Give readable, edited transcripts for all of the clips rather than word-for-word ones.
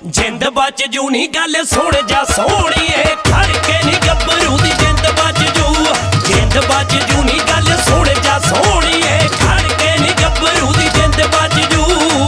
ਜਿੰਦ ਬਚ ਜੂ ਨੀ ਗੱਲ ਸੁਣ ਜਾ ਸੋਹਣੀਏ ਖੜ ਕੇ ਨੀ ਗੱਭਰੂ ਦੀ ਜਿੰਦ ਬਚ ਜੂ ਜਿੰਦ ਬਚ ਜੂ ਨੀ ਗੱਲ ਸੁਣ ਜਾ ਸੋਹਣੀਏ ਖੜ ਕੇ ਨੀ ਗੱਭਰੂ ਦੀ ਜਿੰਦ ਬਚ ਜੂ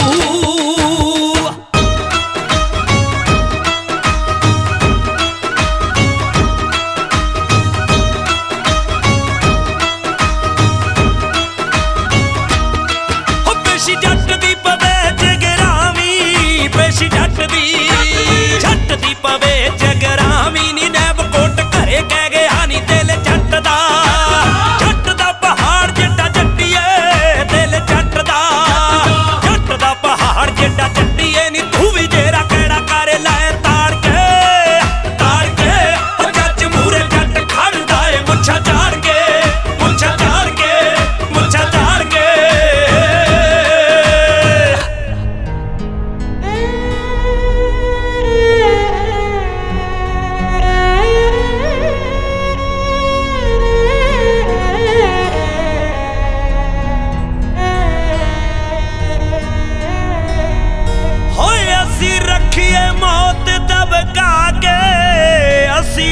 ਪੇਸ਼ੀ ਜੱਟ ਦੀ ਪਵੇ ਜਗਰਾਵੀ ਪੇਸ਼ੀ ਜੱਟ ਦੀ ਪਵੇ ਜਗਰਾਵੀ ਨੀ ਨੈਬ ਕੋਟ ਘਰੇ ਕਹਿ ਗਿਆ ਨੀ ਦਿਲ ਜੱਟ ਦਾ ਪਹਾੜ ਜਿੱਡਾ ਜੱਟੀਏ ਦਿਲ ਜੱਟ ਦਾ ਪਹਾੜ ਜਿੱਡਾ ਜੱਟੀਏ ਨੀ ਤੂੰ ਵੀ ਜੇਰਾ ਕਿਹੜਾ ਕਰ ਲੈ ਤਾੜ ਕੇ ਉਹ ਜੱਜ ਮੂਰੇ ਜੱਟ ਖੜਦਾ ਏ ਮੁੱਛਾਂ ਝਾੜ ਕੇ ਰੱਖੀਏ ਮੌਤ ਦਬਕਾ ਕੇ ਅਸੀਂ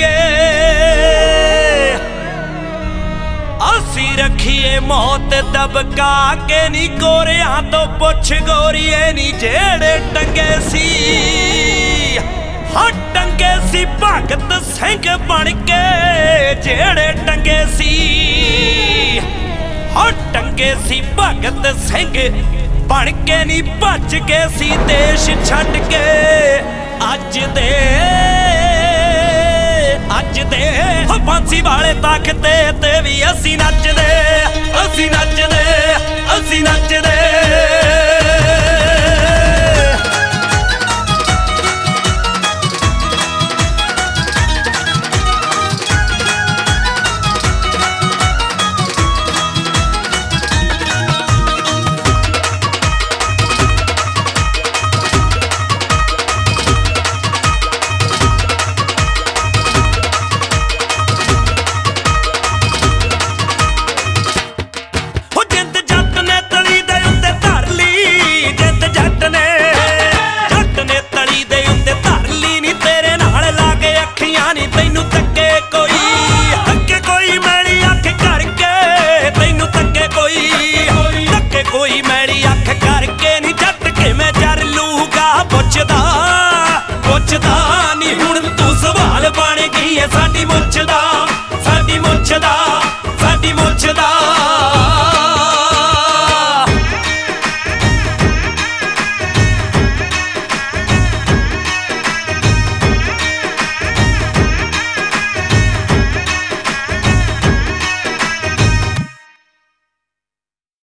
ਰੱਖੀਏ ਮੌਤ ਦਬਕਾ ਕੇ ਨੀ ਗੋਰਿਆਂ ਤੋਂ ਪੁੱਛ ਗੋਰੀਏ ਨੀ ਜਿਹੜੇ ਟੰਗੇ ਸੀ ਹਾਂ ਟੰਗੇ ਸੀ ਭਗਤ ਸਿੰਘ ਬਣ ਕੇ ਜਿਹੜੇ ਟੰਗੇ ਸੀ ਹਾਂ ਟੰਗੇ ਸੀ ਭਗਤ ਸਿੰਘ ਬਣ ਕੇ ਨੀ ਭੱਜ ਕੇ ਸੀ ਦੇਸ਼ ਛੱਡ ਕੇ ਅੱਜ ਦੇ ਫਾਂਸੀ ਵਾਲੇ ਤਖਤੇ ਤੇ ਵੀ ਅਸੀਂ ਨੱਚਦੇ